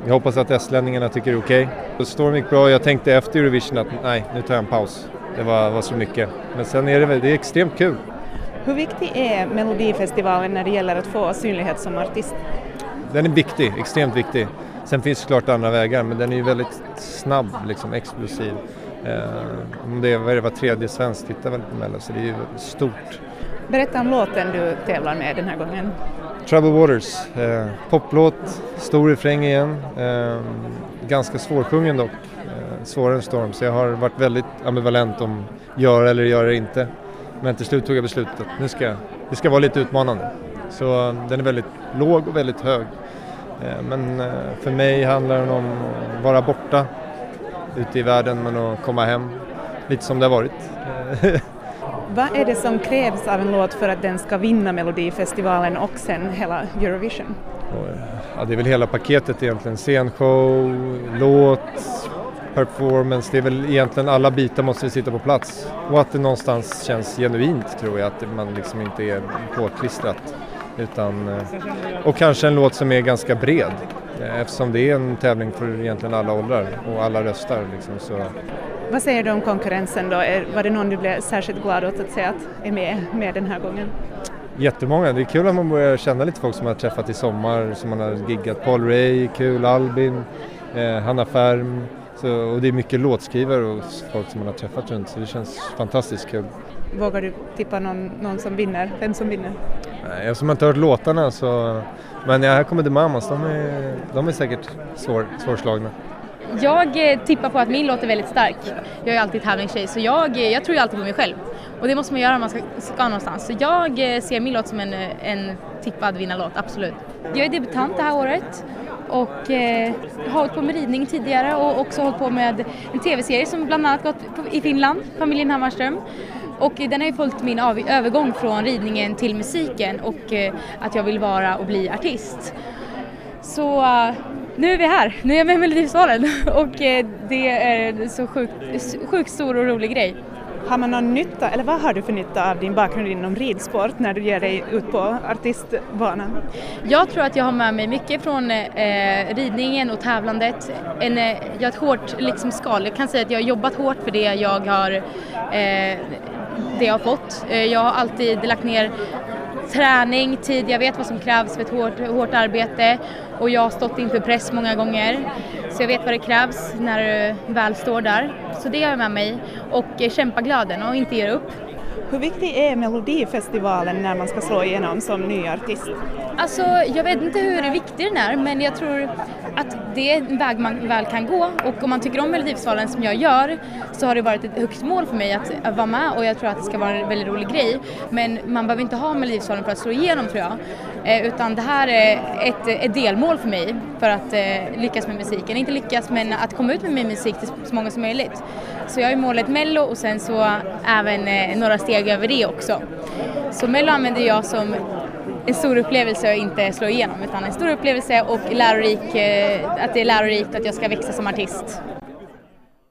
Jag hoppas att estlänningarna tycker det är okej. Storm gick bra. Jag tänkte efter Eurovision att nej, nu tar jag en paus. Det var så mycket. Men sen är det är extremt kul. Hur viktig är Melodifestivalen när det gäller att få synlighet som artist? Den är viktig, extremt viktig. Sen finns det klart andra vägar, men den är ju väldigt snabb, liksom explosiv. Det var tredje svensk tittar väl på Mello, så det är ju stort. Berätta om låten du tävlar med den här gången. Troubled Waters, poplåt, stor refräng igen, ganska svårsjungen dock, svårare än Storm, så jag har varit väldigt ambivalent om göra eller göra inte. Men till slut tog jag beslutet att det ska vara lite utmanande. Så den är väldigt låg och väldigt hög. Men för mig handlar den om att vara borta ute i världen men att komma hem lite som det har varit. Vad är det som krävs av en låt för att den ska vinna Melodifestivalen och sen hela Eurovision? Ja, det är väl hela paketet egentligen. Scenshow, låt, performance. Det är väl egentligen alla bitar måste sitta på plats. Och att det någonstans känns genuint tror jag. Att man liksom inte är påklistrat. Och kanske en låt som är ganska bred. Eftersom det är en tävling för egentligen alla åldrar och alla röstar. Liksom, så. Vad säger du om konkurrensen då? Var det någon du blev särskilt glad åt att se att är med den här gången? Jättemånga. Det är kul att man börjar känna lite folk som man har träffat i sommar. Som man har giggat. Paul Ray, kul. Albin, Hanna Färm. Och det är mycket låtskrivare och folk som man har träffat runt. Så det känns fantastiskt kul. Vågar du tippa någon som vinner? Vem som vinner? Nej, jag som inte hört låtarna så... Men här kommer The Mamas. De är säkert svårslagna. Jag tippar på att min låt är väldigt stark. Jag är alltid tävlingstjej så jag tror ju alltid på mig själv. Och det måste man göra om man ska någonstans. Så jag ser min låt som en tippad vinnarlåt, absolut. Jag är debutant det här året och har hållit på med ridning tidigare och också hållit på med en tv-serie som bland annat gått i Finland, Familjen Hammarström. Och den har ju följt min övergång från ridningen till musiken och att jag vill vara och bli artist. Så nu är vi här, nu är jag med i Melodifestivalen och det är så sjukt stor och rolig grej. Har man någon nytta, eller vad har du för nytta av din bakgrund inom ridsport när du ger dig ut på artistbanan? Jag tror att jag har med mig mycket från ridningen och tävlandet. Jag har ett hårt liksom, skal. Jag kan säga att jag har jobbat hårt för det jag har fått. Jag har alltid lagt ner träning, tid, jag vet vad som krävs för ett hårt arbete och jag har stått inför press många gånger så jag vet vad det krävs när du väl står där. Så det har jag med mig och kämpa glöden och inte ge upp. Hur viktig är Melodifestivalen när man ska slå igenom som ny artist? Alltså, jag vet inte hur viktig den är, men jag tror att det är en väg man väl kan gå. Och om man tycker om Melodifestivalen som jag gör så har det varit ett högt mål för mig att vara med och jag tror att det ska vara en väldigt rolig grej. Men man behöver inte ha Melodifestivalen för att slå igenom tror jag. Utan det här är ett delmål för mig för att lyckas med musiken. Inte lyckas men att komma ut med min musik till så många som möjligt. Så jag har ju målet Mello och sen så även några steg över det också. Så Mello använder jag som en stor upplevelse och inte slå igenom utan en stor upplevelse och att det är lärorikt att jag ska växa som artist.